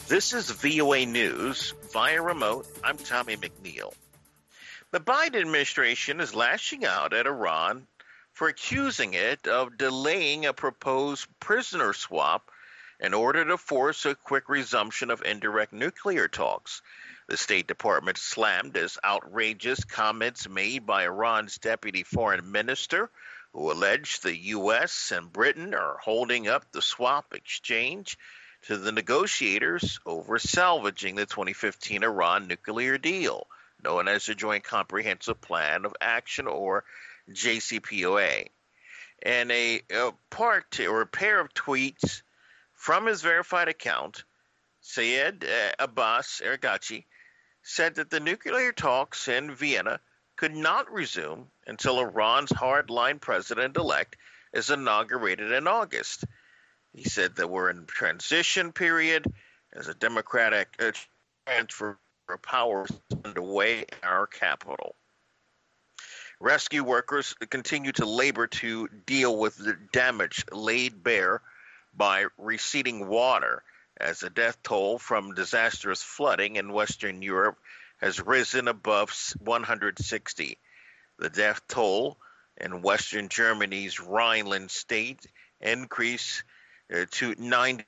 This is VOA News via remote. I'm Tommy McNeil. The Biden administration is lashing out at Iran for accusing it of delaying a proposed prisoner swap in order to force a quick resumption of indirect nuclear talks. The State Department slammed as outrageous comments made by Iran's deputy foreign minister, who alleged the U.S. and Britain are holding up the swap exchange to the negotiators over salvaging the 2015 Iran nuclear deal, known as the Joint Comprehensive Plan of Action, or JCPOA. And a pair of tweets from his verified account, Sayed Abbas Araghchi said that the nuclear talks in Vienna could not resume until Iran's hardline president-elect is inaugurated in August. He said that we're in transition period as a democratic transfer of power is underway in our capital. Rescue workers continue to labor to deal with the damage laid bare by receding water as the death toll from disastrous flooding in Western Europe has risen above 160. The death toll in Western Germany's Rhineland state increased to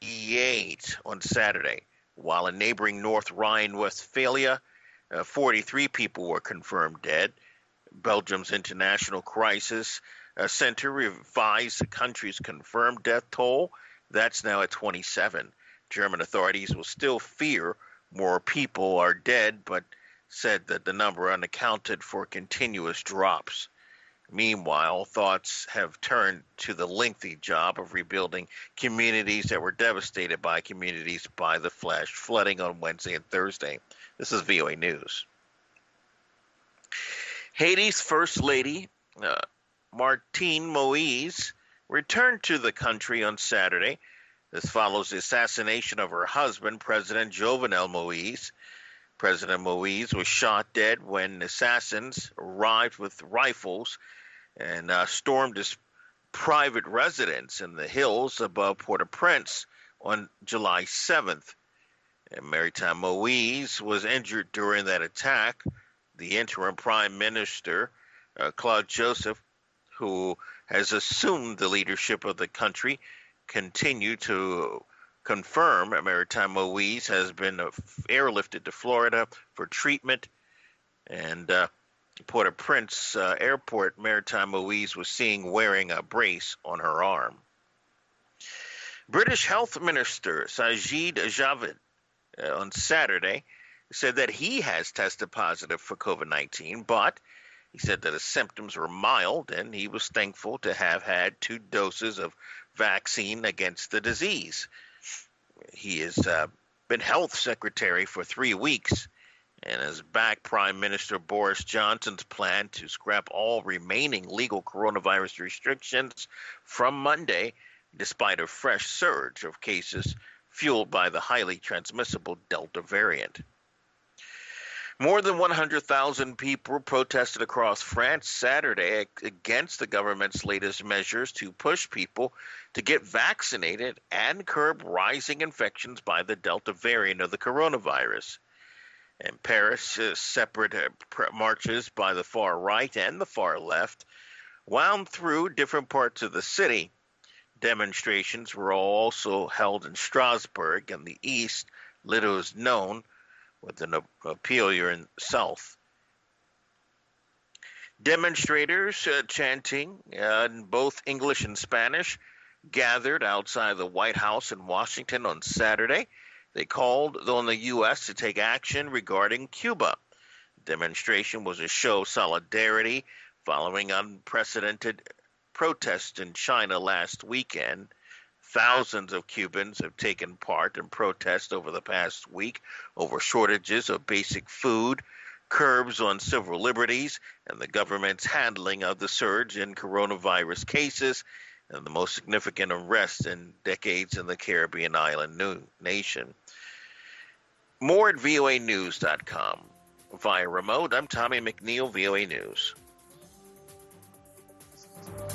98 on Saturday, while in neighboring North Rhine-Westphalia, 43 people were confirmed dead. Belgium's International Crisis Center revised the country's confirmed death toll. That's now at 27. German authorities will still fear more people are dead, but said that the number unaccounted for continuous drops. Meanwhile, thoughts have turned to the lengthy job of rebuilding communities that were devastated by the flash flooding on Wednesday and Thursday. This is VOA News. Haiti's First Lady, Martine Moïse, returned to the country on Saturday. This follows the assassination of her husband, President Jovenel Moïse. President Moïse was shot dead when assassins arrived with rifles and stormed his private residence in the hills above Port-au-Prince on July 7th. And Maritain Moïse was injured during that attack. The interim prime minister, Claude Joseph, who has assumed the leadership of the country, continued to confirm Maritain Moïse has been airlifted to Florida for treatment. And Port-au-Prince Airport, Maritain Moïse was seen wearing a brace on her arm. British Health Minister Sajid Javid on Saturday said that he has tested positive for COVID-19, but he said that his symptoms were mild and he was thankful to have had 2 doses of vaccine against the disease. He has been health secretary for 3 weeks and has backed Prime Minister Boris Johnson's plan to scrap all remaining legal coronavirus restrictions from Monday, despite a fresh surge of cases fueled by the highly transmissible Delta variant. More than 100,000 people protested across France Saturday against the government's latest measures to push people to get vaccinated and curb rising infections by the Delta variant of the coronavirus. In Paris, separate marches by the far right and the far left wound through different parts of the city. Demonstrations were also held in Strasbourg in the east, little is known, with an Montpellier in the south. Demonstrators chanting in both English and Spanish gathered outside the White House in Washington on Saturday. They called on the U.S. to take action regarding Cuba. The demonstration was a show of solidarity following unprecedented protests in China last weekend. Thousands of Cubans have taken part in protests over the past week over shortages of basic food, curbs on civil liberties, and the government's handling of the surge in coronavirus cases and the most significant arrest in decades in the Caribbean island nation. More at voanews.com. Via remote, I'm Tommy McNeil, VOA News.